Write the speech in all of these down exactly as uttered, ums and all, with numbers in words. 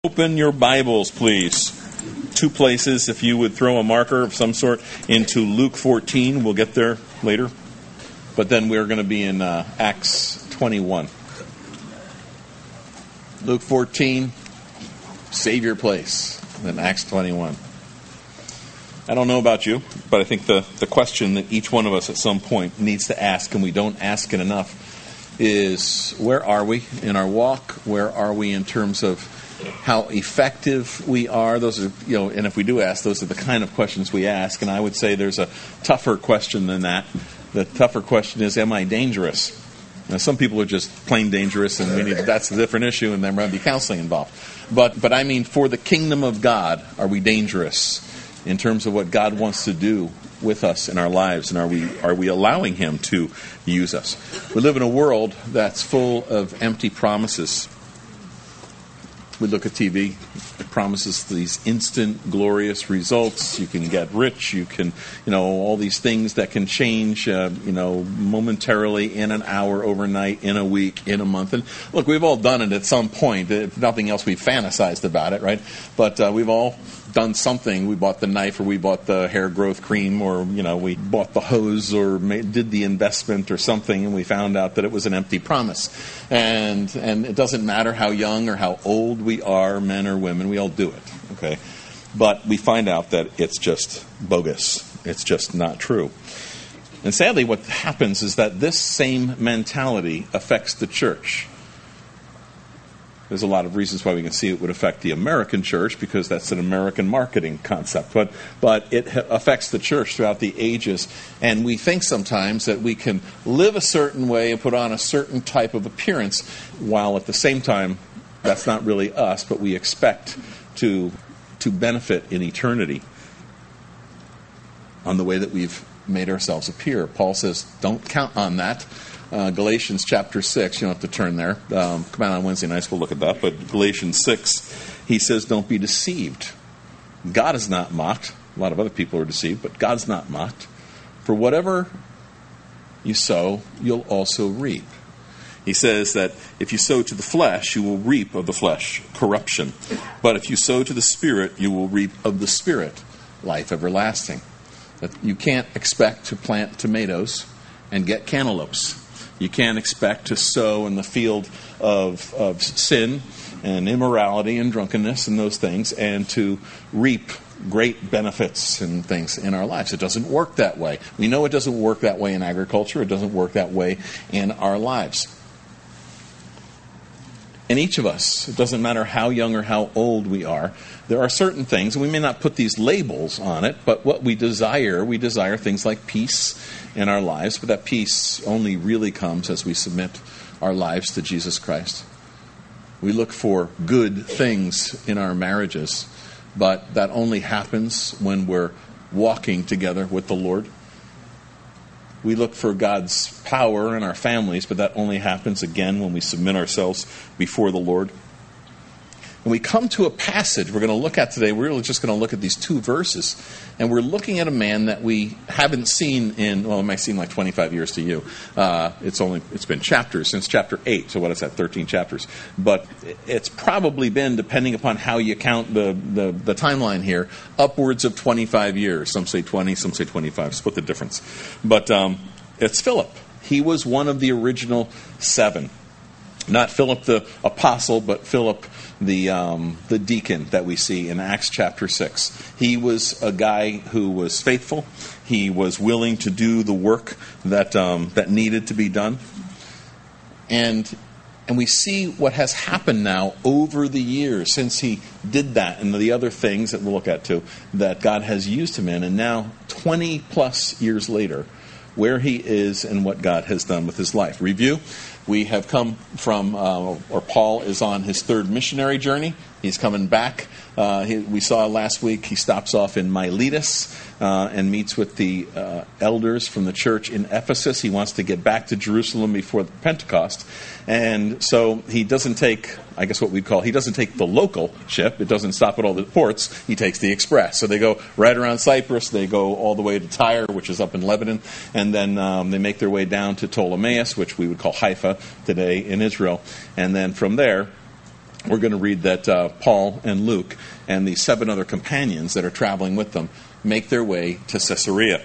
Open your Bibles, please. Two places, if you would throw a marker of some sort into Luke fourteen. We'll get there later. But then we're going to be in uh, Acts twenty-one. Luke fourteen, save your place. Then Acts twenty-one. I don't know about you, but I think the, the question that each one of us at some point needs to ask, and we don't ask it enough, is where are we in our walk? Where are we in terms of how effective we are? Those are, you know, and if we do ask, those are the kind of questions we ask. And I would say there's a tougher question than that. The tougher question is, am I dangerous? Now, some people are just plain dangerous, and we need, that's a different issue, and there might be counseling involved. But, but I mean, for the kingdom of God, are we dangerous in terms of what God wants to do with us in our lives, and are we are we allowing Him to use us? We live in a world that's full of empty promises. We look at T V, it promises these instant, glorious results. You can get rich, you can, you know, all these things that can change, uh, you know, momentarily, in an hour, overnight, in a week, in a month. And look, we've all done it at some point. If nothing else, we've fantasized about it, right? But uh, we've all done something. We bought the knife, or we bought the hair growth cream, or, you know, we bought the hose, or made, did the investment or something, and we found out that it was an empty promise. And and it doesn't matter how young or how old we are, men or women, we all do it, okay? But we find out that it's just bogus. It's just not true. And sadly, what happens is that this same mentality affects the church. There's a lot of reasons why we can see it would affect the American church, because that's an American marketing concept. But but it ha- affects the church throughout the ages. And we think sometimes that we can live a certain way and put on a certain type of appearance, while at the same time, that's not really us, but we expect to to benefit in eternity on the way that we've made ourselves appear. Paul says, don't count on that. Uh, Galatians chapter six, you don't have to turn there. Um, come out on Wednesday nights, we'll look at that. But Galatians six, he says, don't be deceived. God is not mocked. A lot of other people are deceived, but God's not mocked. For whatever you sow, you'll also reap. He says that if you sow to the flesh, you will reap of the flesh corruption. But if you sow to the Spirit, you will reap of the Spirit life everlasting. That you can't expect to plant tomatoes and get cantaloupes. You can't expect to sow in the field of, of sin and immorality and drunkenness and those things, and to reap great benefits and things in our lives. It doesn't work that way. We know it doesn't work that way in agriculture. It doesn't work that way in our lives. And each of us, it doesn't matter how young or how old we are, there are certain things, and we may not put these labels on it, but what we desire, we desire things like peace in our lives, but that peace only really comes as we submit our lives to Jesus Christ. We look for good things in our marriages, but that only happens when we're walking together with the Lord. We look for God's power in our families, but that only happens again when we submit ourselves before the Lord. And we come to a passage we're going to look at today. We're really just going to look at these two verses. And we're looking at a man that we haven't seen in, well, it might seem like twenty-five years to you. Uh, it's only, it's been chapters, since chapter eight. So what is that, thirteen chapters? But it's probably been, depending upon how you count the, the, the timeline here, upwards of twenty-five years. Some say twenty, some say twenty-five. Split the difference. But um, it's Philip. He was one of the original seven. Not Philip the apostle, but Philip the um, the deacon that we see in Acts chapter six. He was a guy who was faithful. He was willing to do the work that um, that needed to be done. And and we see what has happened now over the years since he did that, and the other things that we'll look at too, that God has used him in. And now, twenty plus years later, where he is and what God has done with his life. Review. We have come from, uh, or Paul is on his third missionary journey. He's coming back. Uh, he, we saw last week he stops off in Miletus uh, and meets with the uh, elders from the church in Ephesus. He wants to get back to Jerusalem before the Pentecost. And so he doesn't take, I guess what we'd call, he doesn't take the local ship. It doesn't stop at all the ports. He takes the express. So they go right around Cyprus. They go all the way to Tyre, which is up in Lebanon. And then um, they make their way down to Ptolemais, which we would call Haifa today in Israel. And then from there, we're going to read that uh, Paul and Luke and the seven other companions that are traveling with them make their way to Caesarea.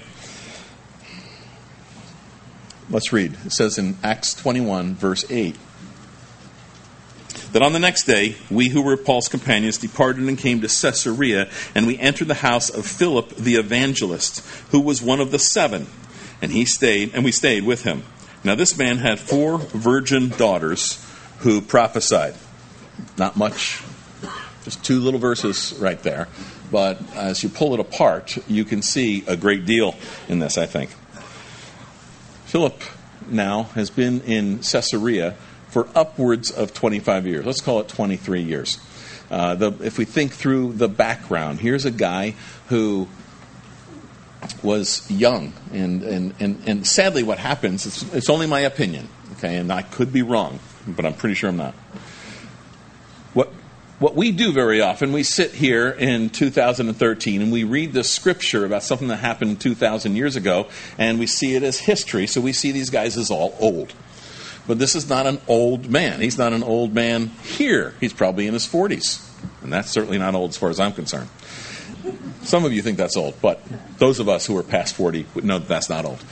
Let's read. It says in Acts twenty-one, verse eight, that on the next day, we who were Paul's companions departed and came to Caesarea, and we entered the house of Philip the evangelist, who was one of the seven, and he stayed, and we stayed with him. Now this man had four virgin daughters who prophesied. Not much, just two little verses right there. But as you pull it apart, you can see a great deal in this, I think. Philip now has been in Caesarea for upwards of twenty-five years. Let's call it twenty-three years. Uh, the, if we think through the background, here's a guy who was young. And, and, and, and sadly what happens, it's, it's only my opinion, okay, and I could be wrong, but I'm pretty sure I'm not. What what we do very often, we sit here in two thousand thirteen and we read the scripture about something that happened two thousand years ago, and we see it as history, so we see these guys as all old. But this is not an old man. He's not an old man here. He's probably in his forties, and that's certainly not old as far as I'm concerned. Some of you think that's old, but those of us who are past forty would know that that's not old.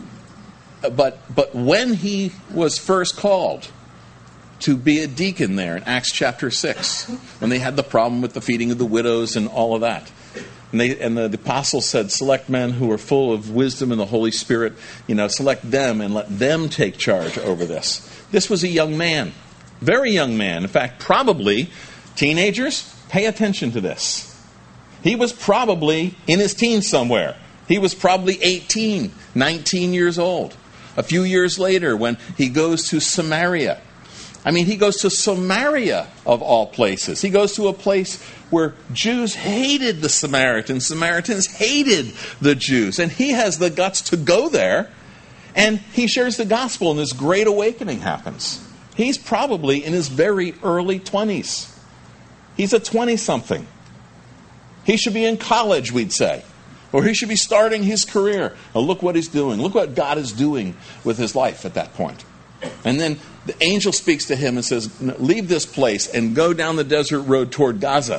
But but when he was first called to be a deacon there in Acts chapter six, when they had the problem with the feeding of the widows and all of that. And, they, and the, the apostles said, select men who are full of wisdom and the Holy Spirit, you know, select them and let them take charge over this. This was a young man, very young man. In fact, probably, teenagers, pay attention to this. He was probably in his teens somewhere. He was probably eighteen, nineteen years old. A few years later, when he goes to Samaria, I mean, he goes to Samaria, of all places. He goes to a place where Jews hated the Samaritans. Samaritans hated the Jews. And he has the guts to go there, and he shares the gospel, and this great awakening happens. He's probably in his very early twenties. He's a twenty-something. He should be in college, we'd say. Or he should be starting his career. Now look what he's doing. Look what God is doing with his life at that point. And then the angel speaks to him and says, leave this place and go down the desert road toward Gaza.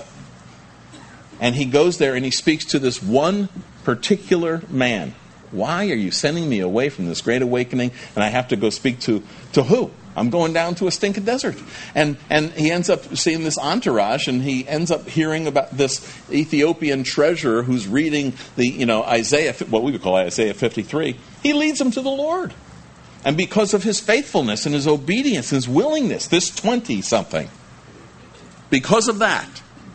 And he goes there and he speaks to this one particular man. Why are you sending me away from this great awakening and I have to go speak to, to who? I'm going down to a stinking desert. And and he ends up seeing this entourage, and he ends up hearing about this Ethiopian treasurer who's reading the, you know, Isaiah, what we would call Isaiah fifty-three. He leads him to the Lord. And because of his faithfulness and his obedience and his willingness, this twenty-something, because of that,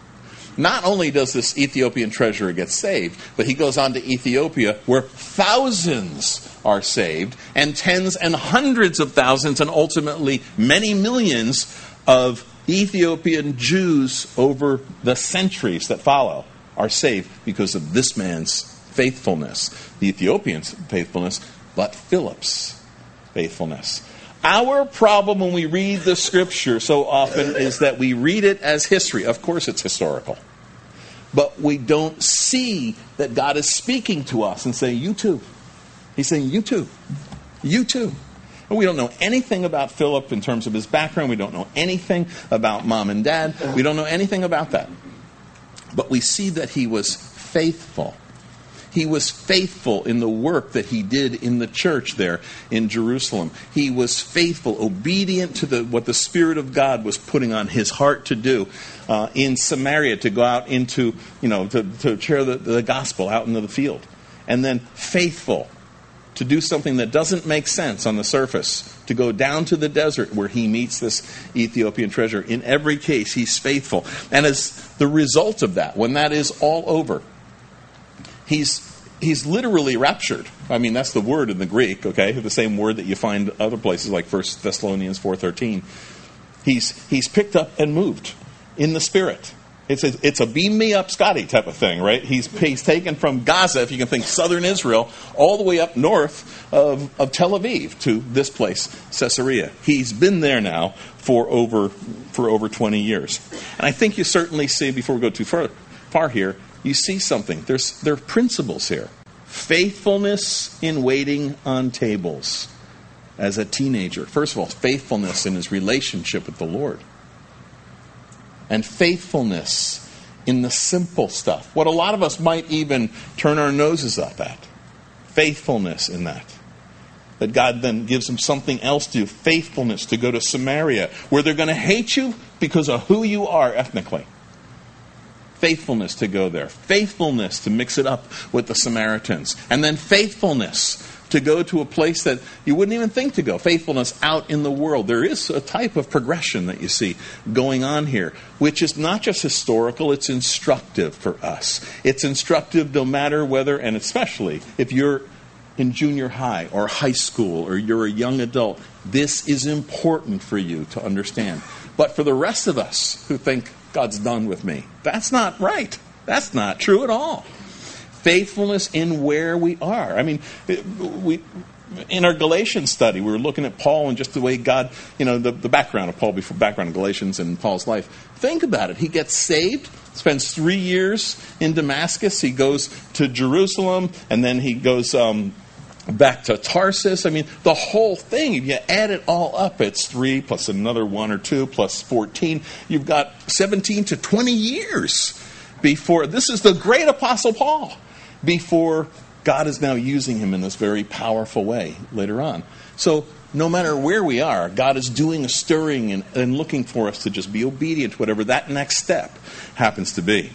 not only does this Ethiopian treasurer get saved, but he goes on to Ethiopia where thousands are saved, and tens and hundreds of thousands, and ultimately many millions of Ethiopian Jews over the centuries that follow are saved because of this man's faithfulness. The Ethiopian's faithfulness, but Philip's faithfulness. Our problem when we read the scripture so often is that we read it as history. Of course it's historical. But we don't see that God is speaking to us and saying, you too. He's saying, you too. You too. And we don't know anything about Philip in terms of his background. We don't know anything about mom and dad. We don't know anything about that. But we see that he was faithful. He was faithful in the work that he did in the church there in Jerusalem. He was faithful, obedient to the, what the Spirit of God was putting on his heart to do uh, in Samaria, to go out into, you know, to, to share the, the gospel out into the field. And then faithful to do something that doesn't make sense on the surface, to go down to the desert where he meets this Ethiopian treasurer. In every case, he's faithful. And as the result of that, when that is all over, He's he's literally raptured. I mean, that's the word in the Greek, okay? The same word that you find other places like First Thessalonians four thirteen. He's he's picked up and moved in the Spirit. It's a, it's a beam me up Scotty type of thing, right? He's he's taken from Gaza, if you can think southern Israel, all the way up north of, of Tel Aviv to this place, Caesarea. He's been there now for over for over twenty years. And I think you certainly see, before we go too far, far here, you see something. There's there are principles here. Faithfulness in waiting on tables as a teenager. First of all, faithfulness in his relationship with the Lord. and faithfulness in the simple stuff. What a lot of us might even turn our noses up at. Faithfulness in that. That God then gives them something else to do. Faithfulness to go to Samaria, where they're going to hate you because of who you are ethnically. Faithfulness to go there. Faithfulness to mix it up with the Samaritans. And then faithfulness to go to a place that you wouldn't even think to go. Faithfulness out in the world. There is a type of progression that you see going on here, which is not just historical, it's instructive for us. It's instructive no matter whether, and especially if you're in junior high or high school or you're a young adult, this is important for you to understand. But for the rest of us who think God's done with me, that's not right. That's not true at all. Faithfulness in where we are. I mean, we in our Galatians study, we were looking at Paul and just the way God, you know, the, the background of Paul, before background of Galatians and Paul's life. Think about it. He gets saved, spends three years in Damascus. He goes to Jerusalem, and then he goes um, back to Tarsus. I mean, the whole thing, if you add it all up, it's three plus another one or two plus fourteen. You've got seventeen to twenty years before. This is the great Apostle Paul, before God is now using him in this very powerful way later on. So no matter where we are, God is doing a stirring and, and looking for us to just be obedient to whatever that next step happens to be.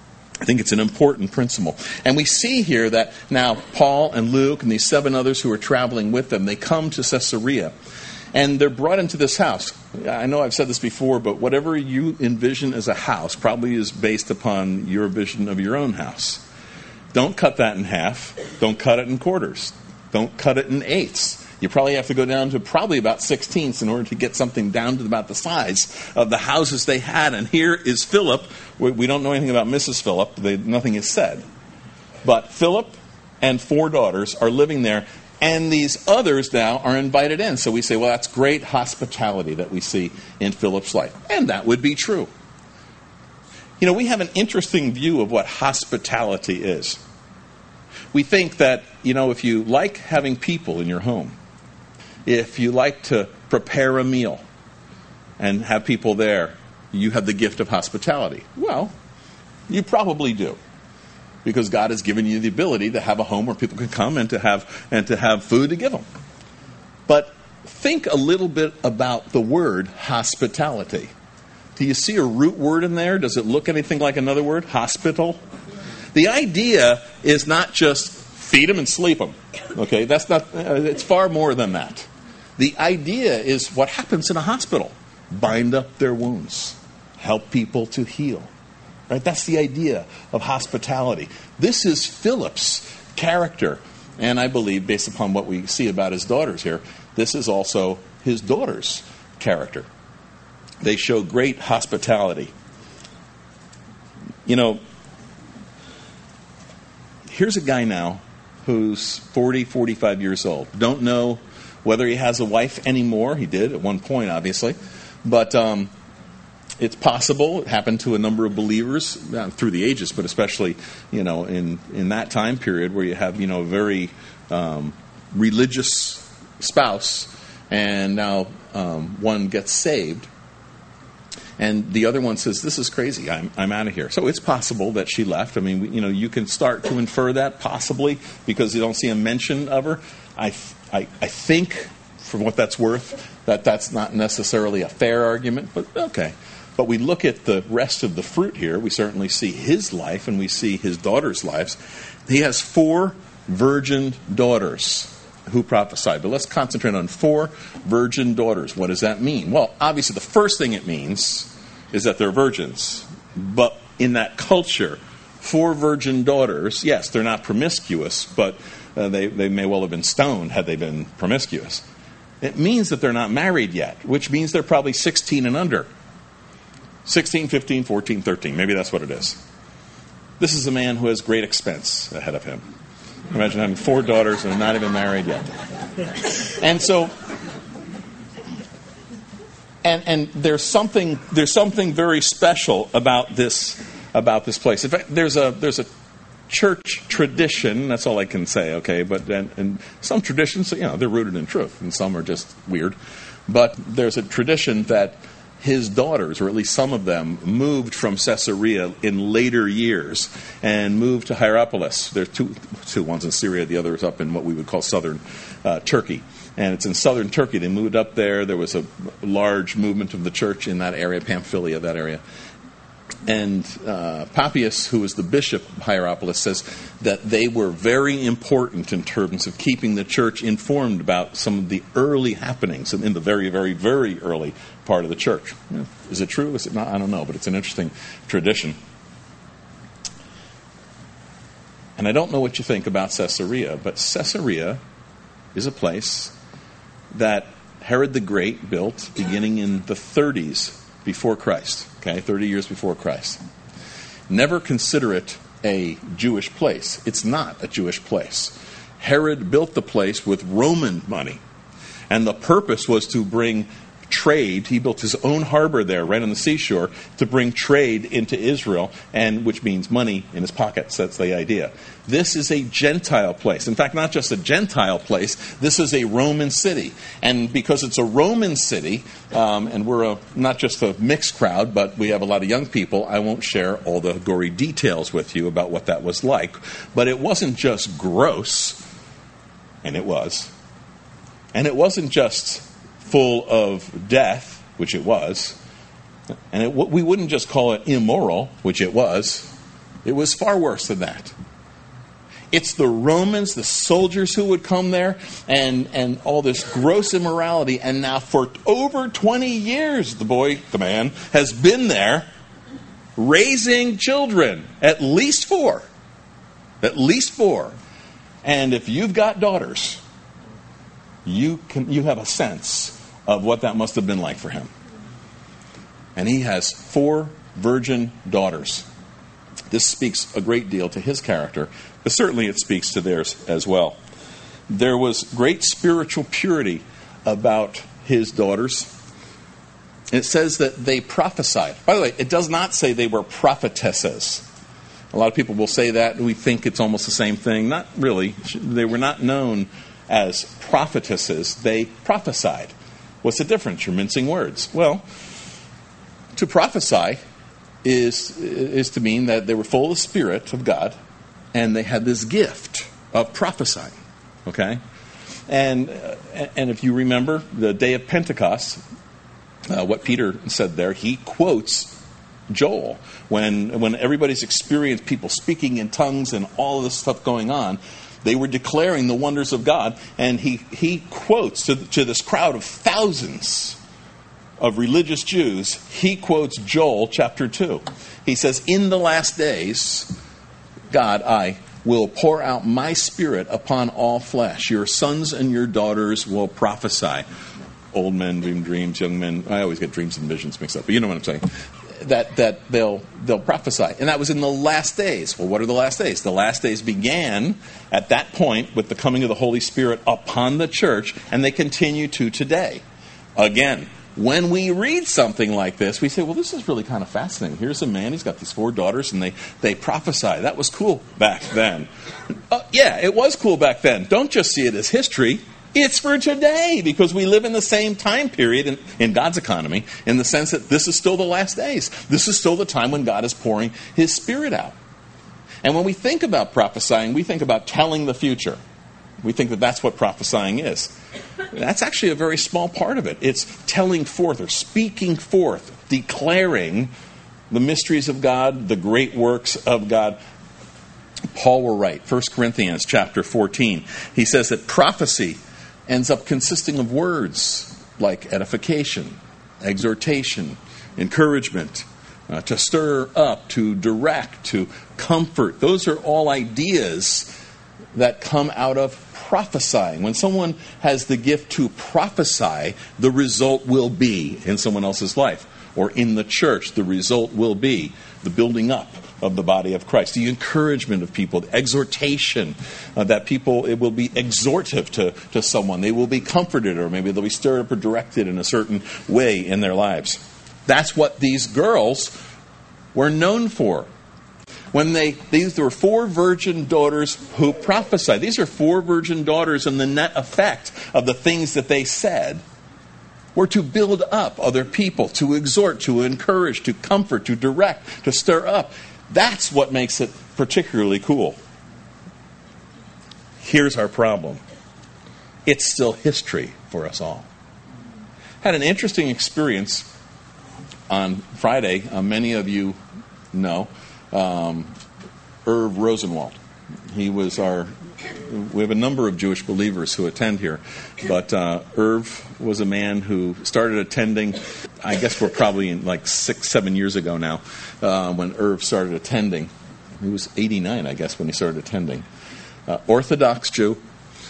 I think it's an important principle. And we see here that now Paul and Luke and these seven others who are traveling with them, they come to Caesarea. And they're brought into this house. I know I've said this before, but whatever you envision as a house probably is based upon your vision of your own house. Don't cut that in half. Don't cut it in quarters. Don't cut it in eighths. You probably have to go down to probably about sixteenths in order to get something down to about the size of the houses they had. And here is Philip. We don't know anything about Missus Philip. They, nothing is said. But Philip and four daughters are living there. And these others now are invited in. So we say, well, that's great hospitality that we see in Philip's life. And that would be true. You know, we have an interesting view of what hospitality is. We think that, you know, if you like having people in your home, if you like to prepare a meal and have people there, you have the gift of hospitality. Well, you probably do. Because God has given you the ability to have a home where people can come and to have and to have food to give them. But think a little bit about the word hospitality. Do you see a root word in there? Does it look anything like another word? Hospital? The idea is not just feed them and sleep them. Okay, that's not. Uh, it's far more than that. The idea is what happens in a hospital: bind up their wounds, help people to heal. Right? That's the idea of hospitality. This is Philip's character. And I believe, based upon what we see about his daughters here, this is also his daughter's character. They show great hospitality. You know, here's a guy now who's forty, forty-five years old. Don't know whether he has a wife anymore. He did at one point, obviously. But um it's possible. It happened to a number of believers uh, through the ages, but especially, you know, in, in that time period where you have, you know, a very um, religious spouse, and now um, one gets saved, and the other one says, "This is crazy. I'm I'm out of here." So it's possible that she left. I mean, you know, you can start to infer that possibly because you don't see a mention of her. I I, I think, for what that's worth, that that's not necessarily a fair argument, but okay. But we look at the rest of the fruit here. We certainly see his life, and we see his daughters' lives. He has four virgin daughters who prophesied. But let's concentrate on four virgin daughters. What does that mean? Well, obviously, the first thing it means is that they're virgins. But in that culture, four virgin daughters, yes, they're not promiscuous, but uh, they, they may well have been stoned had they been promiscuous. It means that they're not married yet, which means they're probably sixteen and under. sixteen, fifteen, fourteen, thirteen. Maybe that's what it is. This is a man who has great expense ahead of him. Imagine having four daughters and not even married yet. And so, and and there's something there's something very special about this about this place. In fact, there's a there's a church tradition. That's all I can say. Okay, but and, and some traditions, you know, they're rooted in truth, and some are just weird. But there's a tradition that his daughters, or at least some of them, moved from Caesarea in later years and moved to Hierapolis. There are two, two ones in Syria, the other is up in what we would call southern uh, Turkey. And it's in southern Turkey. They moved up there. There was a large movement of the church in that area, Pamphylia, that area. And uh, Papias, who was the bishop of Hierapolis, says that they were very important in terms of keeping the church informed about some of the early happenings in the very, very, very early part of the church. Is it true? Is it not? I don't know, but it's an interesting tradition. And I don't know what you think about Caesarea, but Caesarea is a place that Herod the Great built beginning in the thirties before Christ. Okay, thirty years before Christ. Never consider it a Jewish place. It's not a Jewish place. Herod built the place with Roman money. And the purpose was to bring trade. He built his own harbor there, right on the seashore, to bring trade into Israel, and which means money in his pockets. That's the idea. This is a Gentile place. In fact, not just a Gentile place, this is a Roman city. And because it's a Roman city, um, and we're a, not just a mixed crowd, but we have a lot of young people, I won't share all the gory details with you about what that was like. But it wasn't just gross, and it was. And it wasn't just full of death, which it was, and it, we wouldn't just call it immoral, which it was. It was far worse than that. It's the Romans, the soldiers who would come there, and, and all this gross immorality, and now for over twenty years, the boy, the man, has been there raising children, at least four. At least four. And if you've got daughters, you can you have a sense of what that must have been like for him. And he has four virgin daughters. This speaks a great deal to his character, but certainly it speaks to theirs as well. There was great spiritual purity about his daughters. It says that they prophesied. By the way, it does not say they were prophetesses. A lot of people will say that, and we think it's almost the same thing. Not really. They were not known as prophetesses. They prophesied. What's the difference? You're mincing words. Well, to prophesy is is to mean that they were full of the Spirit of God, and they had this gift of prophesying. Okay? And and if you remember the day of Pentecost, uh, what Peter said there, he quotes Joel. When when everybody's experienced people speaking in tongues and all of this stuff going on, they were declaring the wonders of God, and he, he quotes to, to this crowd of thousands of religious Jews, he quotes Joel chapter two. He says, in the last days, God, I will pour out my Spirit upon all flesh. Your sons and your daughters will prophesy. Old men dream dreams, young men, I always get dreams and visions mixed up, but you know what I'm saying. That that they'll they'll prophesy. And that was in the last days. Well, what are the last days? The last days began at that point with the coming of the Holy Spirit upon the church, and they continue to today. Again, when we read something like this, we say, well, this is really kind of fascinating. Here's a man, he's got these four daughters, and they, they prophesy. That was cool back then. Uh, yeah, it was cool back then. Don't just see it as history. It's for today, because we live in the same time period in, in God's economy, in the sense that this is still the last days. This is still the time when God is pouring His Spirit out. And when we think about prophesying, we think about telling the future. We think that that's what prophesying is. That's actually a very small part of it. It's telling forth or speaking forth, declaring the mysteries of God, the great works of God. Paul will write, First Corinthians chapter fourteen, he says that prophecy ends up consisting of words like edification, exhortation, encouragement, uh, to stir up, to direct, to comfort. Those are all ideas that come out of prophesying. When someone has the gift to prophesy, the result will be in someone else's life, or in the church, the result will be the building up of the body of Christ, the encouragement of people, the exhortation, uh, that people, it will be exhortive to, to someone. They will be comforted, or maybe they'll be stirred up or directed in a certain way in their lives. That's what these girls were known for. When they, these were four virgin daughters who prophesied. These are four virgin daughters, and the net effect of the things that they said We're to build up other people, to exhort, to encourage, to comfort, to direct, to stir up. That's what makes it particularly cool. Here's our problem. It's still history for us all. Had an interesting experience on Friday. Uh, many of you know um, Irv Rosenwald. He was our, we have a number of Jewish believers who attend here, but uh, Irv was a man who started attending, I guess we're probably in like six, seven years ago now, uh, when Irv started attending. He was eighty-nine, I guess, when he started attending. Uh, Orthodox Jew,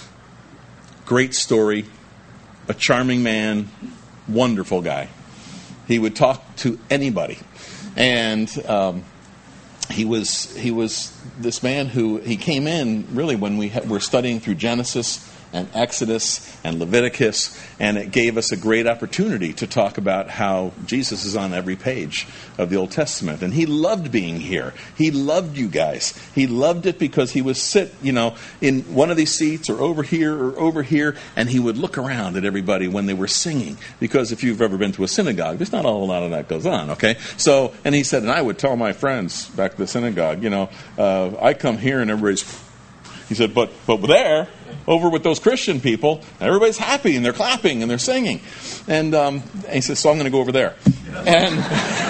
great story, a charming man, wonderful guy. He would talk to anybody, and um, he was he was this man who he came in really when we ha- were studying through Genesis and Exodus and Leviticus, and it gave us a great opportunity to talk about how Jesus is on every page of the Old Testament. And he loved being here. He loved you guys. He loved it because he would sit, you know, in one of these seats or over here or over here, and he would look around at everybody when they were singing. Because if you've ever been to a synagogue, there's not a whole lot of that goes on, okay? So, and he said, and I would tell my friends back to the synagogue, you know, uh, I come here and everybody's, he said, but but there, over with those Christian people, everybody's happy and they're clapping and they're singing. And, um, and he says, so I'm going to go over there. And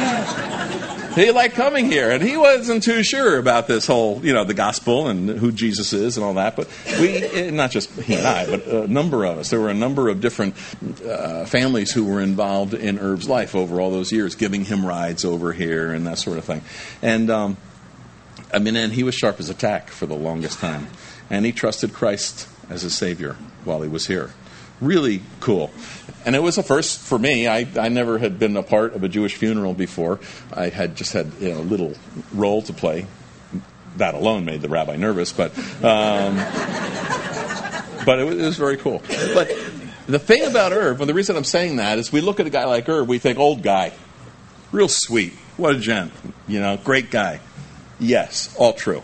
he liked coming here. And he wasn't too sure about this whole, you know, the gospel and who Jesus is and all that. But we, not just he and I, but a number of us. There were a number of different uh, families who were involved in Irv's life over all those years, giving him rides over here and that sort of thing. And, um, I mean, and he was sharp as a tack for the longest time. And he trusted Christ as his Savior while he was here. Really cool. And it was a first for me. I, I never had been a part of a Jewish funeral before. I had just had, you know, a little role to play. That alone made the rabbi nervous, but um, but it was, it was very cool. But the thing about Irv, and the reason I'm saying that is we look at a guy like Irv, we think, old guy, real sweet, what a gent, you know, great guy. Yes, all true.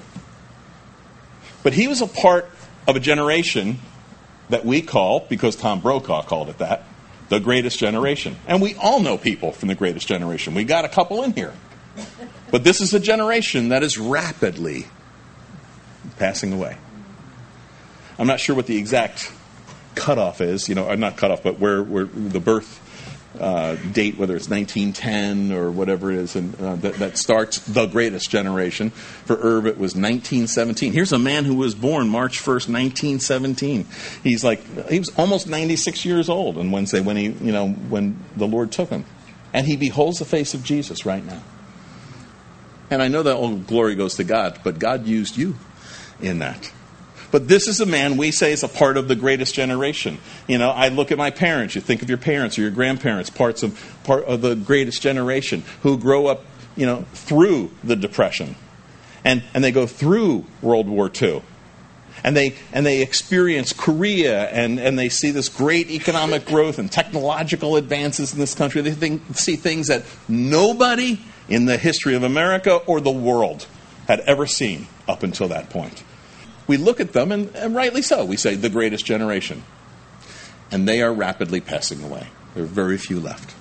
But he was a part of a generation that we call, because Tom Brokaw called it that, the greatest generation. And we all know people from the greatest generation. We got a couple in here. But this is a generation that is rapidly passing away. I'm not sure what the exact cutoff is, you know, or not cutoff, but where, where the birth uh, date, whether it's nineteen ten or whatever it is, and uh, that, that starts the greatest generation. For Irv, it was nineteen seventeen. Here's a man who was born March first, nineteen seventeen. He's like, he was almost ninety-six years old on Wednesday when he, you know, when the Lord took him. And he beholds the face of Jesus right now. And I know that all glory goes to God, but God used you in that. But this is a man we say is a part of the greatest generation. You know, I look at my parents. You think of your parents or your grandparents, parts of part of the greatest generation who grow up, you know, through the Depression, and and they go through World War Two, and they and they experience Korea, and and they see this great economic growth and technological advances in this country. They think, see things that nobody in the history of America or the world had ever seen up until that point. We look at them, and, and rightly so, we say the greatest generation. And they are rapidly passing away. There are very few left.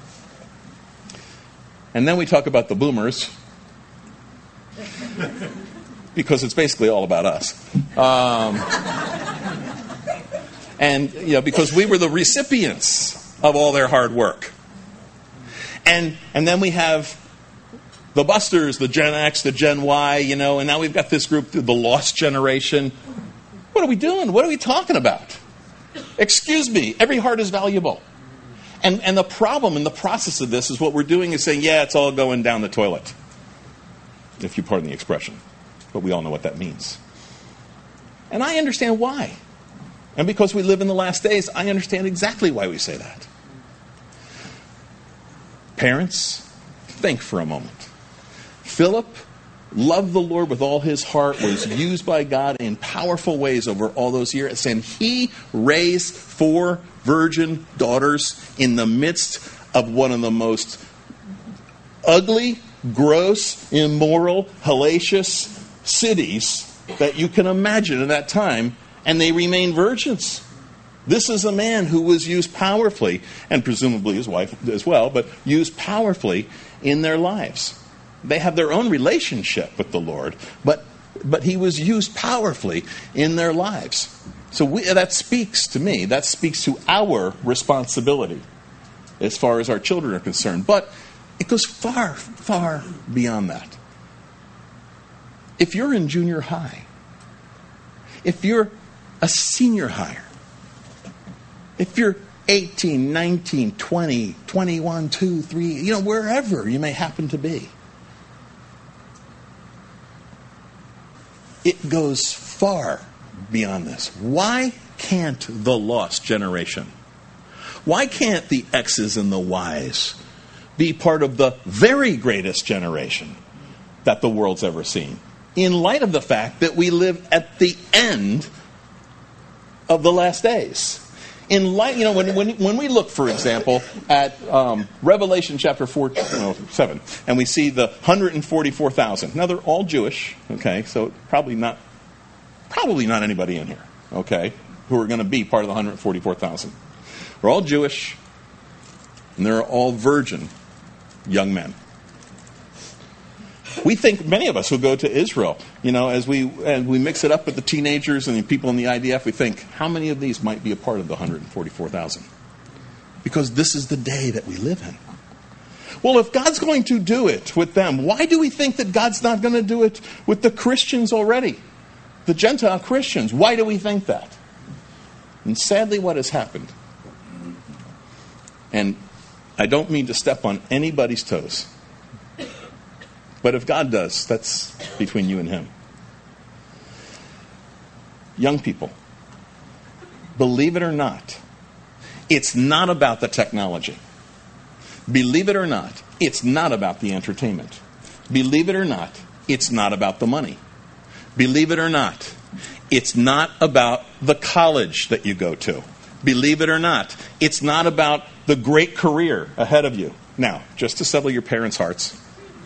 And then we talk about the boomers, because it's basically all about us. Um, and, you know, because we were the recipients of all their hard work. And and then we have the busters, the Gen X, the Gen Y, you know, and now we've got this group, the lost generation. What are we doing? What are we talking about? Excuse me, every heart is valuable. And and the problem in the process of this is what we're doing is saying, yeah, it's all going down the toilet, if you pardon the expression. But we all know what that means. And I understand why. And because we live in the last days, I understand exactly why we say that. Parents, think for a moment. Philip loved the Lord with all his heart, was used by God in powerful ways over all those years, and he raised four virgin daughters in the midst of one of the most ugly, gross, immoral, hellacious cities that you can imagine at that time, and they remained virgins. This is a man who was used powerfully, and presumably his wife as well, but used powerfully in their lives. They have their own relationship with the Lord, but but he was used powerfully in their lives. So we, that speaks to me, that speaks to our responsibility as far as our children are concerned. But it goes far, far beyond that. If you're in junior high, if you're a senior higher, if you're eighteen, nineteen, twenty, twenty-one, two, three, you know, wherever you may happen to be, it goes far beyond this. Why can't the lost generation, why can't the X's and the Y's be part of the very greatest generation that the world's ever seen? In light of the fact that we live at the end of the last days. In light, you know, when when when we look, for example, at um, Revelation chapter four, no, seven, and we see the one hundred forty-four thousand. Now they're all Jewish, okay, so probably not, probably not anybody in here, okay, who are going to be part of the one hundred forty-four thousand. They're all Jewish, and they're all virgin young men. We think, many of us who go to Israel, you know, as we and we mix it up with the teenagers and the people in the I D F, we think, how many of these might be a part of the one hundred forty-four thousand? Because this is the day that we live in. Well, if God's going to do it with them, why do we think that God's not going to do it with the Christians already? The Gentile Christians. Why do we think that? And sadly, what has happened, and I don't mean to step on anybody's toes, but if God does, that's between you and him. Young people, believe it or not, it's not about the technology. Believe it or not, it's not about the entertainment. Believe it or not, it's not about the money. Believe it or not, it's not about the college that you go to. Believe it or not, it's not about the great career ahead of you. Now, just to settle your parents' hearts,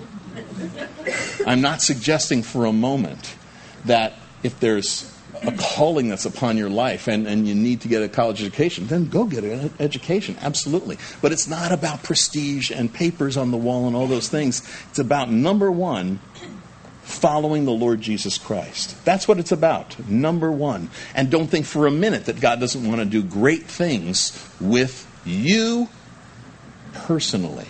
I'm not suggesting for a moment that if there's a calling that's upon your life and, and you need to get a college education, then go get an education, absolutely. But it's not about prestige and papers on the wall and all those things. It's about, number one, following the Lord Jesus Christ. That's what it's about, number one. And don't think for a minute that God doesn't want to do great things with you personally.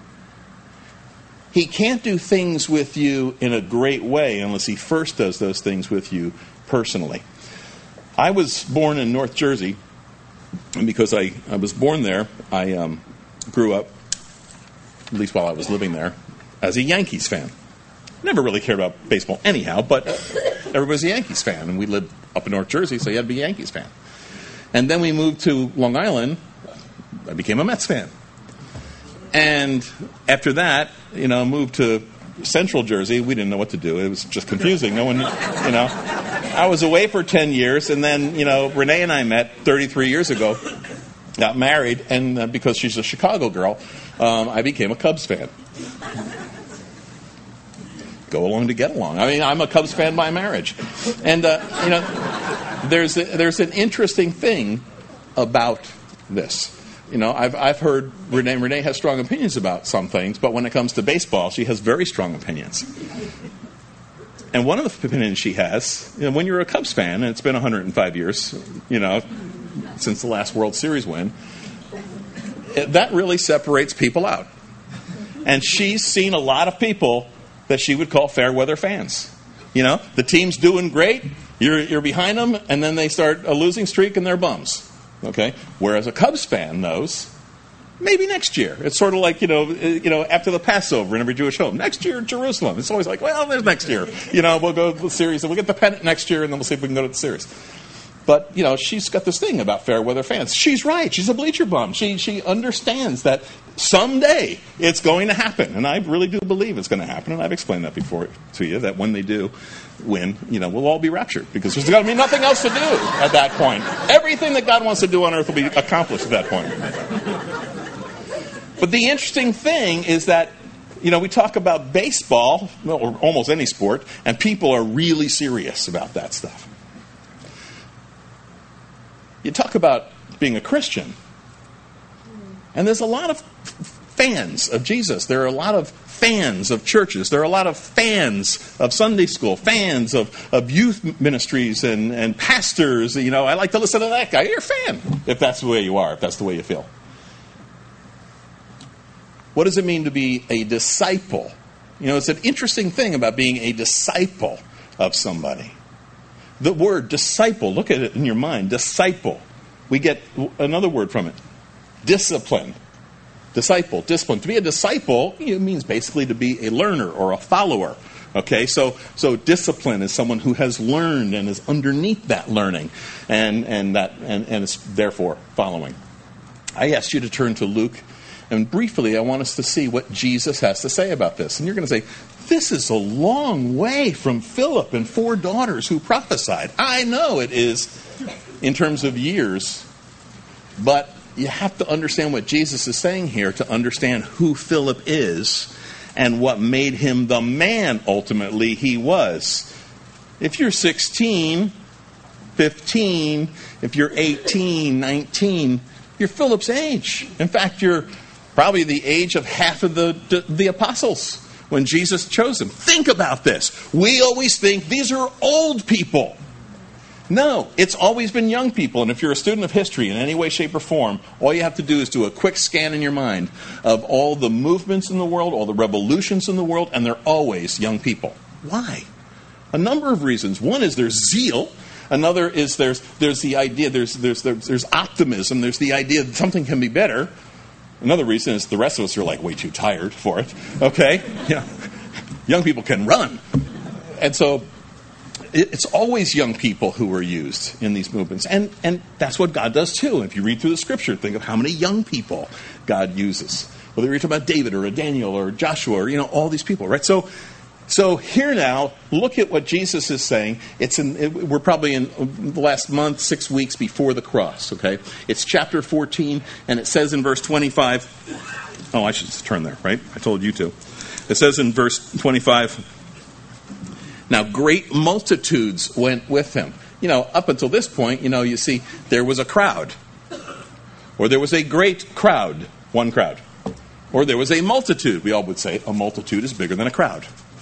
He can't do things with you in a great way unless he first does those things with you personally. I was born in North Jersey, and because I, I was born there, I um, grew up, at least while I was living there, as a Yankees fan. Never really cared about baseball anyhow, but everybody's a Yankees fan, and we lived up in North Jersey, so you had to be a Yankees fan. And then we moved to Long Island. I became a Mets fan. And after that, you know, moved to Central Jersey. We didn't know what to do. It was just confusing. No one, you know. I was away for ten years, and then, you know, Renee and I met thirty-three years ago, got married, and uh, because she's a Chicago girl, um, I became a Cubs fan. Go along to get along. I mean, I'm a Cubs fan by marriage. And, uh, you know, there's a, there's an interesting thing about this. You know, I've I've heard Renee, Renee has strong opinions about some things, but when it comes to baseball, she has very strong opinions. And one of the opinions she has, you know, when you're a Cubs fan, and it's been one hundred five years, you know, since the last World Series win, it, that really separates people out. And she's seen a lot of people that she would call fair weather fans. You know, the team's doing great, you're you're behind them, and then they start a losing streak and they're bums. Okay? Whereas a Cubs fan knows, maybe next year. It's sort of like, you know, you know, after the Passover in every Jewish home. Next year, Jerusalem. It's always like, well, there's next year. You know, we'll go to the series, and we'll get the pennant next year, and then we'll see if we can go to the series. But, you know, she's got this thing about fair weather fans. She's right. She's a bleacher bum. She she understands that someday it's going to happen. And I really do believe it's going to happen. And I've explained that before to you, that when they do win, you know, we'll all be raptured. Because there's going to be nothing else to do at that point. Everything that God wants to do on earth will be accomplished at that point. But the interesting thing is that, you know, we talk about baseball, or almost any sport, and people are really serious about that stuff. You talk about being a Christian. And there's a lot of fans of Jesus. There are a lot of fans of churches. There are a lot of fans of Sunday school, fans of, of youth ministries and, and pastors. You know, I like to listen to that guy. You're a fan, if that's the way you are, if that's the way you feel. What does it mean to be a disciple? You know, it's an interesting thing about being a disciple of somebody. The word disciple, look at it in your mind, disciple. We get another word from it, discipline. Disciple, discipline. To be a disciple, it means basically to be a learner or a follower. Okay, so so discipline is someone who has learned and is underneath that learning, and and that and, and is therefore following. I asked you to turn to Luke, and briefly I want us to see what Jesus has to say about this. And you're going to say, this is a long way from Philip and four daughters who prophesied. I know it is in terms of years, but you have to understand what Jesus is saying here to understand who Philip is and what made him the man ultimately he was. If you're sixteen, fifteen, if you're eighteen, nineteen, you're Philip's age. In fact, you're probably the age of half of the, the, the apostles when Jesus chose them. Think about this. We always think these are old people. No, it's always been young people. And if you're a student of history in any way, shape, or form, all you have to do is do a quick scan in your mind of all the movements in the world, all the revolutions in the world, and they're always young people. Why? A number of reasons. One is there's zeal. Another is there's there's the idea, there's there's there's, there's optimism. There's the idea that something can be better. Another reason is the rest of us are like way too tired for it. Okay? Yeah. Young people can run. And so it's always young people who are used in these movements. And and that's what God does too. If you read through the scripture, think of how many young people God uses. Whether you're talking about David or a Daniel or Joshua or, you know, all these people, right? So so here now, look at what Jesus is saying. It's in, it, we're probably in the last month, six weeks before the cross, okay? It's chapter fourteen, and it says in verse twenty-five, oh, I should just turn there, right? I told you to. It says in verse twenty-five, now, great multitudes went with him. You know, up until this point, you know, you see, there was a crowd. Or there was a great crowd, one crowd. Or there was a multitude. We all would say a multitude is bigger than a crowd.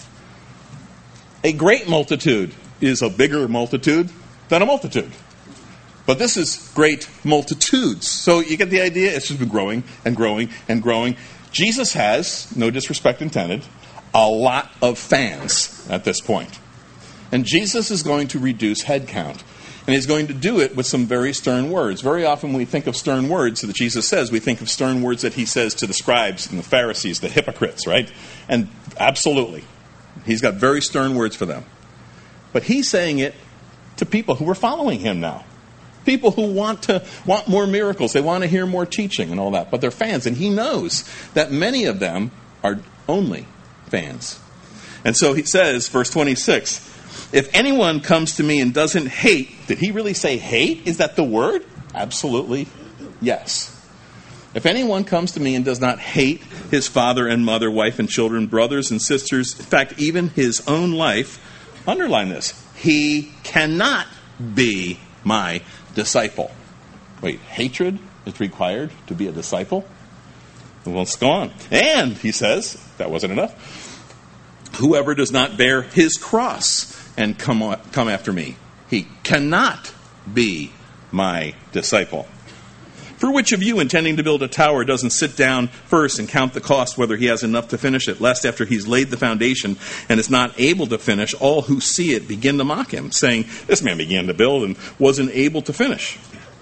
A great multitude is a bigger multitude than a multitude. But this is great multitudes. So you get the idea? It's just been growing and growing and growing. Jesus has, no disrespect intended, a lot of fans at this point. And Jesus is going to reduce head count. And he's going to do it with some very stern words. Very often when we think of stern words that Jesus says, we think of stern words that he says to the scribes and the Pharisees, the hypocrites, right? And absolutely, he's got very stern words for them. But he's saying it to people who are following him now. People who want to want more miracles. They want to hear more teaching and all that. But they're fans. And he knows that many of them are only fans. And so he says, verse twenty-six, if anyone comes to me and doesn't hate, did he really say hate? Is that the word? Absolutely yes. If anyone comes to me and does not hate his father and mother, wife and children, brothers and sisters, in fact, even his own life, underline this, he cannot be my disciple. Wait, hatred is required to be a disciple? Well, let's go on. And, he says, that wasn't enough, whoever does not bear his cross and come come after me, he cannot be my disciple. For which of you, intending to build a tower, doesn't sit down first and count the cost, whether he has enough to finish it, lest after he's laid the foundation and is not able to finish, all who see it begin to mock him, saying, this man began to build and wasn't able to finish.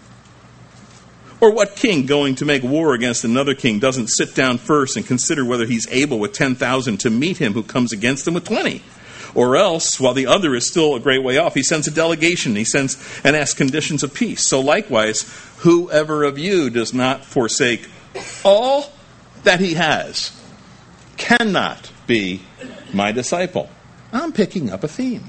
Or what king going to make war against another king doesn't sit down first and consider whether he's able with ten thousand to meet him who comes against him with twenty? Or else, while the other is still a great way off, he sends a delegation, he sends and asks conditions of peace. So likewise, whoever of you does not forsake all that he has cannot be my disciple. I'm picking up a theme.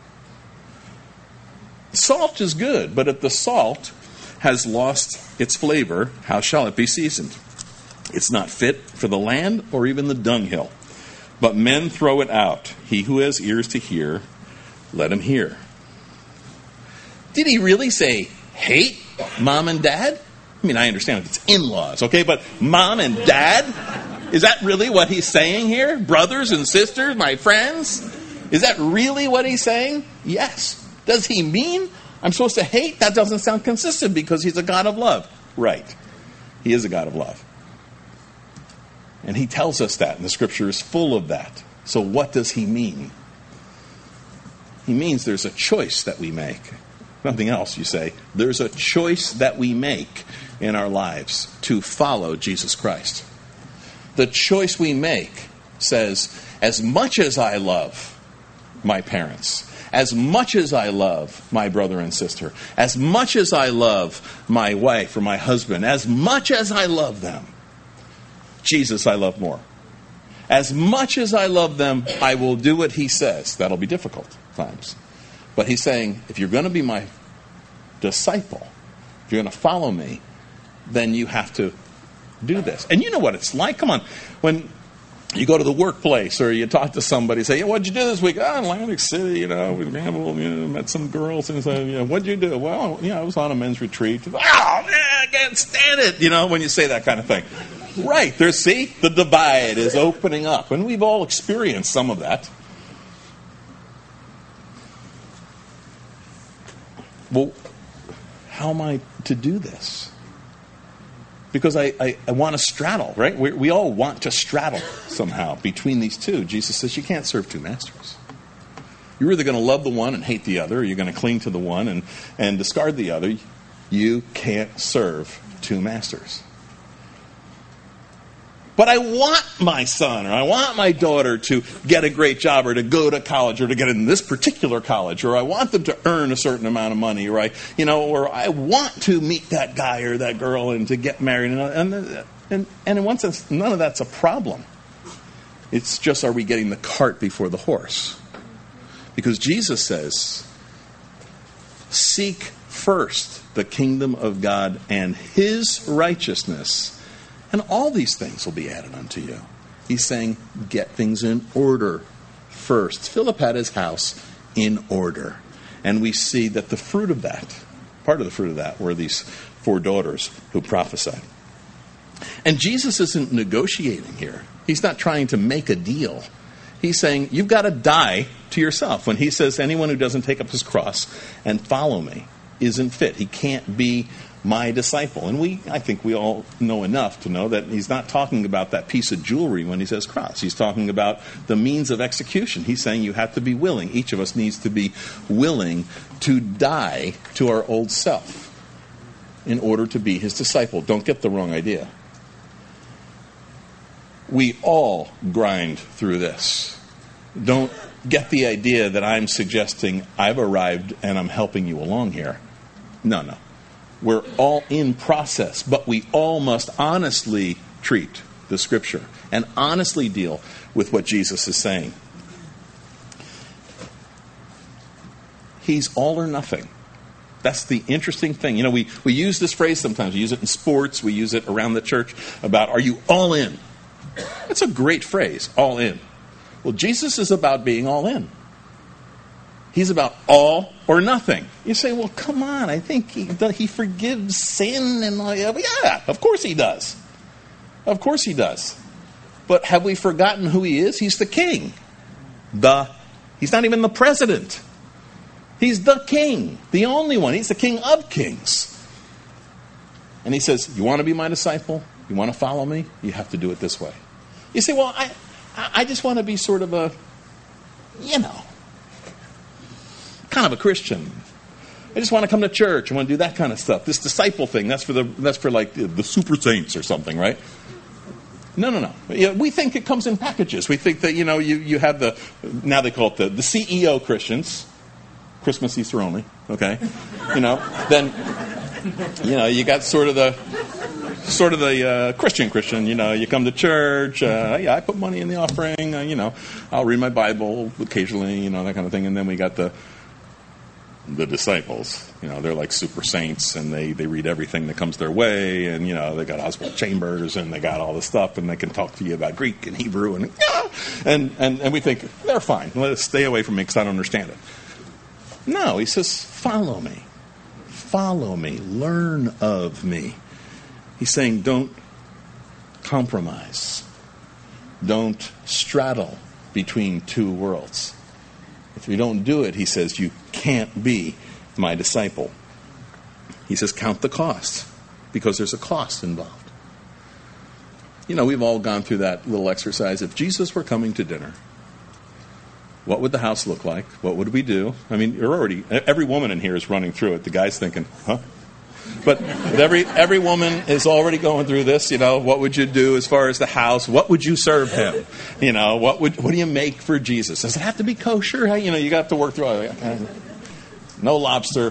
Salt is good, but if the salt has lost its flavor, how shall it be seasoned? It's not fit for the land or even the dunghill. But men throw it out. He who has ears to hear, let him hear. Did he really say, hate mom and dad? I mean, I understand it's in-laws, okay? But mom and dad? Is that really what he's saying here? Brothers and sisters, my friends? Is that really what he's saying? Yes. Does he mean I'm supposed to hate? That doesn't sound consistent because he's a God of love. Right. He is a God of love. And he tells us that, and the scripture is full of that. So what does he mean? He means there's a choice that we make. Nothing else, you say. There's a choice that we make in our lives to follow Jesus Christ. The choice we make says, as much as I love my parents, as much as I love my brother and sister, as much as I love my wife or my husband, as much as I love them, Jesus I love more. As much as I love them, I will do what he says. That'll be difficult times. But he's saying, if you're going to be my disciple, if you're going to follow me, then you have to do this. And you know what it's like. Come on. When you go to the workplace or you talk to somebody, say, yeah, what'd you do this week? Oh, Atlantic City, you know, we gambled, you know, met some girls and say, you know, what'd you do? Well, you know, I was on a men's retreat. Oh, man, I can't stand it. You know, when you say that kind of thing. Right. There's, see, the divide is opening up. And we've all experienced some of that. Well, how am I to do this? Because I, I, I want to straddle, right? We, we all want to straddle somehow between these two. Jesus says you can't serve two masters. You're either going to love the one and hate the other, or you're going to cling to the one and, and discard the other. You can't serve two masters. But I want my son or I want my daughter to get a great job or to go to college or to get in this particular college, or I want them to earn a certain amount of money, or I, you know, or I want to meet that guy or that girl and to get married. And, and, and, and in one sense, none of that's a problem. It's just, are we getting the cart before the horse? Because Jesus says, seek first the kingdom of God and his righteousness, and all these things will be added unto you. He's saying, get things in order first. Philip had his house in order. And we see that the fruit of that, part of the fruit of that, were these four daughters who prophesied. And Jesus isn't negotiating here. He's not trying to make a deal. He's saying, you've got to die to yourself. When he says, anyone who doesn't take up his cross and follow me isn't fit. He can't be my disciple. And we, I think we all know enough to know that he's not talking about that piece of jewelry when he says cross. He's talking about the means of execution. He's saying you have to be willing. Each of us needs to be willing to die to our old self in order to be his disciple. Don't get the wrong idea. We all grind through this. Don't get the idea that I'm suggesting I've arrived and I'm helping you along here. No, no. We're all in process, but we all must honestly treat the scripture and honestly deal with what Jesus is saying. He's all or nothing. That's the interesting thing. You know, we, we use this phrase sometimes. We use it in sports. We use it around the church about, are you all in? That's a great phrase, all in. Well, Jesus is about being all in. He's about all or nothing. You say, well, come on, I think he, he forgives sin and all that. Yeah, of course he does. Of course he does. But have we forgotten who he is? He's the king. The, he's not even the president. He's the king, the only one. He's the king of kings. And he says, you want to be my disciple? You want to follow me? You have to do it this way. You say, well, I, I just want to be sort of a, you know, kind of a Christian. I just want to come to church. I want to do that kind of stuff. This disciple thing, that's for the that's for like the, the super saints or something, right? No, no, no. You know, we think it comes in packages. We think that, you know, you, you have the, now they call it the, the C E O Christians. Christmas, Easter only, okay? You know, then, you know, you got sort of the, sort of the uh, Christian Christian, you know, you come to church, uh, yeah, I put money in the offering, uh, you know, I'll read my Bible occasionally, you know, that kind of thing. And then we got the, the disciples, you know, they're like super saints, and they, they read everything that comes their way, and, you know, they got Oswald Chambers, and they got all this stuff, and they can talk to you about Greek and Hebrew, and and, and, and we think, they're fine, let us stay away from me because I don't understand it. No, he says, follow me. Follow me. Learn of me. He's saying don't compromise. Don't straddle between two worlds. If you don't do it, he says, you can't be my disciple. He says, count the cost, because there's a cost involved. You know, we've all gone through that little exercise. If Jesus were coming to dinner, what would the house look like? What would we do? I mean, you're already, every woman in here is running through it. The guy's thinking, huh? But every every woman is already going through this. You know, what would you do as far as the house? What would you serve him? You know, what would what do you make for Jesus? Does it have to be kosher? You know, you got to work through all that. No lobster.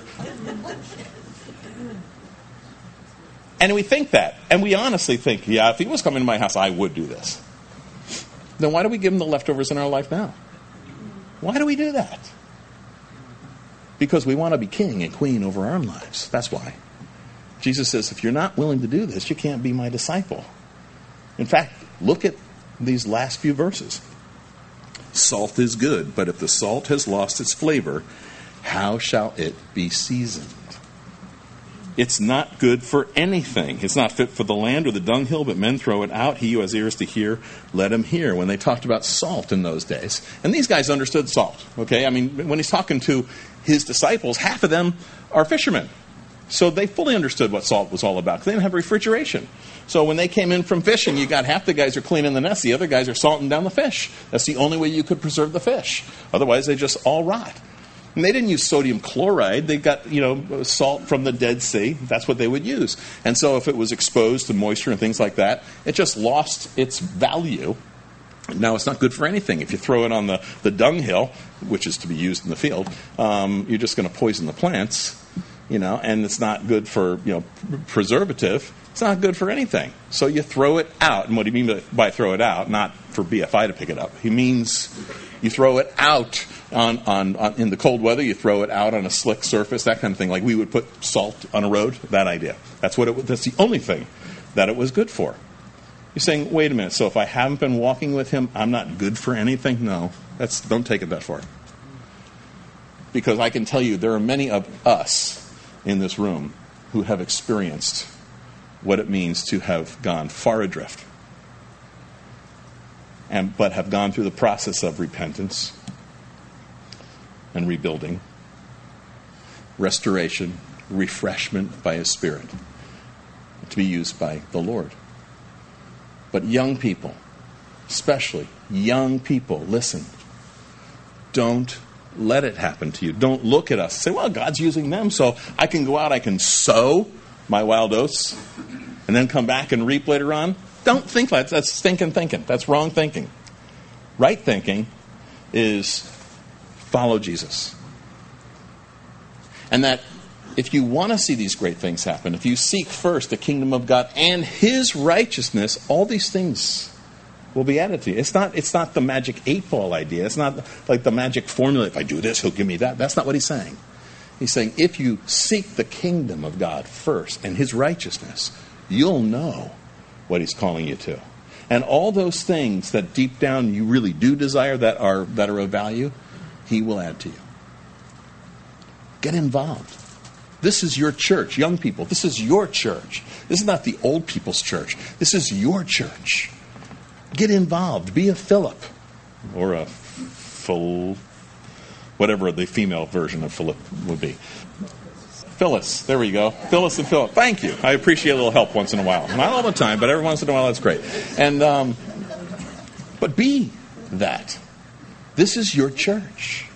And we think that. And we honestly think, yeah, if he was coming to my house, I would do this. Then why do we give him the leftovers in our life now? Why do we do that? Because we want to be king and queen over our own lives. That's why. Jesus says, if you're not willing to do this, you can't be my disciple. In fact, look at these last few verses. Salt is good, but if the salt has lost its flavor, how shall it be seasoned? It's not good for anything. It's not fit for the land or the dunghill, but men throw it out. He who has ears to hear, let him hear. When they talked about salt in those days. And these guys understood salt. Okay, I mean, when he's talking to his disciples, half of them are fishermen. So they fully understood what salt was all about. They didn't have refrigeration. So when they came in from fishing, you got half the guys are cleaning the nets, the other guys are salting down the fish. That's the only way you could preserve the fish. Otherwise, they just all rot. And they didn't use sodium chloride. They got, you know, salt from the Dead Sea. That's what they would use. And so if it was exposed to moisture and things like that, it just lost its value. Now, it's not good for anything. If you throw it on the, the dunghill, which is to be used in the field, um, you're just going to poison the plants, you know, and it's not good for, you know, preservative. It's not good for anything. So you throw it out. And what do you mean by throw it out? Not for B F I to pick it up. He means you throw it out on, on, on in the cold weather. You throw it out on a slick surface, that kind of thing. Like we would put salt on a road, that idea. That's what it. That's the only thing that it was good for. You're saying, wait a minute, so if I haven't been walking with him, I'm not good for anything? No, that's don't take it that far. Because I can tell you there are many of us in this room who have experienced what it means to have gone far adrift, and but have gone through the process of repentance and rebuilding, restoration, refreshment by His Spirit to be used by the Lord. But young people, especially young people, listen, don't let it happen to you. Don't look at us and say, well, God's using them, so I can go out, I can sow my wild oats, and then come back and reap later on. Don't think like that. That's stinking thinking. That's wrong thinking. Right thinking is follow Jesus. And that if you want to see these great things happen, if you seek first the kingdom of God and His righteousness, all these things will be added to you. It's not, it's not the magic eight ball idea. It's not like the magic formula. If I do this, He'll give me that. That's not what He's saying. He's saying if you seek the kingdom of God first and His righteousness, you'll know what He's calling you to. And all those things that deep down you really do desire that are that are of value, He will add to you. Get involved. This is your church, young people. This is your church. This is not the old people's church. This is your church. Get involved. Be a Philip or a Phil, whatever the female version of Philip would be. Phyllis. There we go. Phyllis and Philip. Thank you. I appreciate a little help once in a while. Not all the time, but every once in a while, that's great. And um, but be that. This is your church.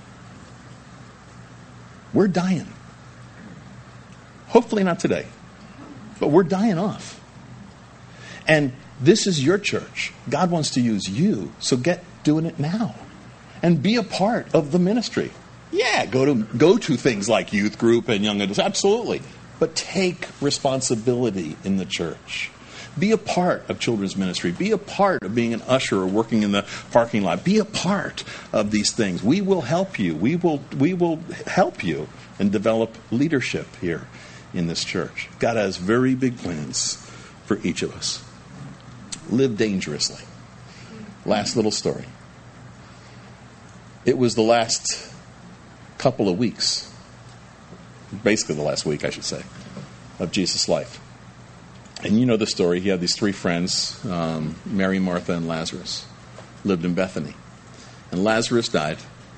We're dying. Hopefully not today, but we're dying off. And this is your church. God wants to use you, so get doing it now. And be a part of the ministry. Yeah, go to go to things like youth group and young adults, absolutely. But take responsibility in the church. Be a part of children's ministry. Be a part of being an usher or working in the parking lot. Be a part of these things. We will help you. We will we will help you and develop leadership here in this church. God has very big plans for each of us. Live dangerously. Last little story. It was the last couple of weeks, basically the last week, I should say, of Jesus' life. And you know the story. He had these three friends, um, Mary, Martha, and Lazarus, lived in Bethany. And Lazarus died.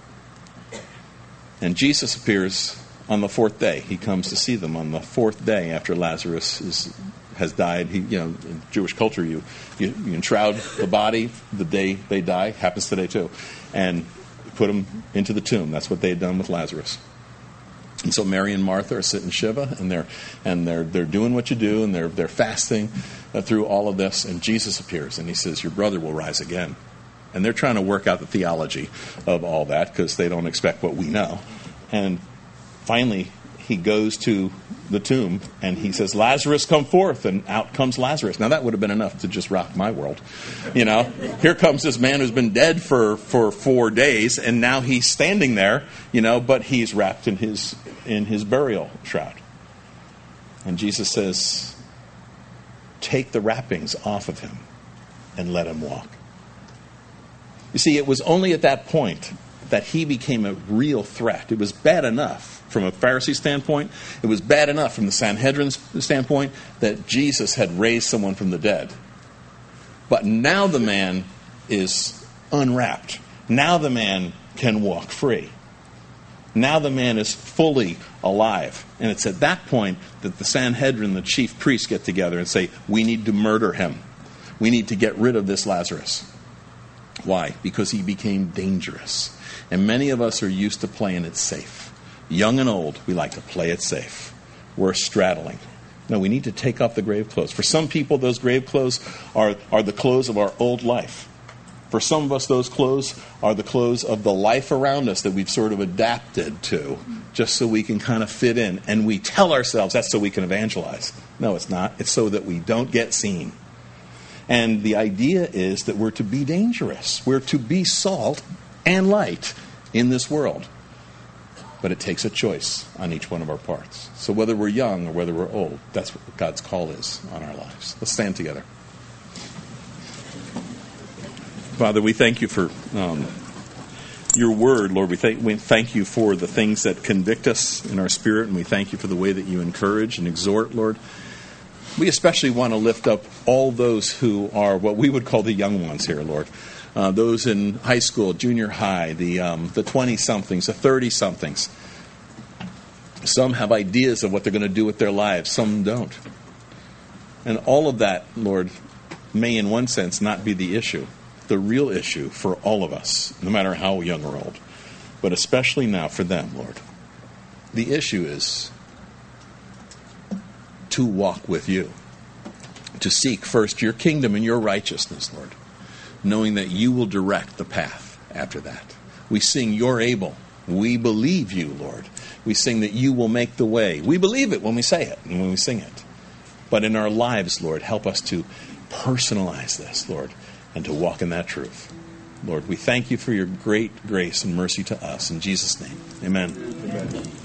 And Jesus appears on the fourth day. He comes to see them on the fourth day after Lazarus is, has died. He, you know, in Jewish culture, you, you, you enshroud the body the day they die. Happens today too. And put them into the tomb. That's what they had done with Lazarus. And so Mary and Martha are sitting Shiva, and they're and they're they're doing what you do, and they're they're fasting uh, through all of this. And Jesus appears, and he says, "Your brother will rise again." And they're trying to work out the theology of all that because they don't expect what we know. And finally, he goes to the tomb, and he says, "Lazarus, come forth." And out comes Lazarus. Now, that would have been enough to just rock my world. You know, here comes this man who's been dead for, for four days, and now he's standing there, you know, but he's wrapped in his in his burial shroud. And Jesus says, "Take the wrappings off of him and let him walk." You see, it was only at that point that he became a real threat. It was bad enough from a Pharisee standpoint. It was bad enough from the Sanhedrin standpoint that Jesus had raised someone from the dead. But now the man is unwrapped. Now the man can walk free. Now the man is fully alive. And it's at that point that the Sanhedrin, the chief priests, get together and say, "We need to murder him. We need to get rid of this Lazarus." Why? Because he became dangerous. And many of us are used to playing it safe. Young and old, we like to play it safe. We're straddling. No, we need to take off the grave clothes. For some people, those grave clothes are, are the clothes of our old life. For some of us, those clothes are the clothes of the life around us that we've sort of adapted to, just so we can kind of fit in. And we tell ourselves that's so we can evangelize. No, it's not. It's so that we don't get seen. And the idea is that we're to be dangerous. We're to be salt and light in this world. But it takes a choice on each one of our parts. So whether we're young or whether we're old, that's what God's call is on our lives. Let's stand together. Father, we thank you for um, your word, Lord. We thank, we thank you for the things that convict us in our spirit, and we thank you for the way that you encourage and exhort, Lord. We especially want to lift up all those who are what we would call the young ones here, Lord. Uh, those in high school, junior high, the um, the twenty-somethings, the thirty-somethings. Some have ideas of what they're going to do with their lives. Some don't. And all of that, Lord, may in one sense not be the issue. The real issue for all of us, no matter how young or old, but especially now for them, Lord. The issue is to walk with you, to seek first your kingdom and your righteousness, Lord, knowing that you will direct the path after that. We sing, "You're able." We believe you, Lord. We sing that you will make the way. We believe it when we say it and when we sing it. But in our lives, Lord, help us to personalize this, Lord, and to walk in that truth. Lord, we thank you for your great grace and mercy to us. In Jesus' name, amen. Amen.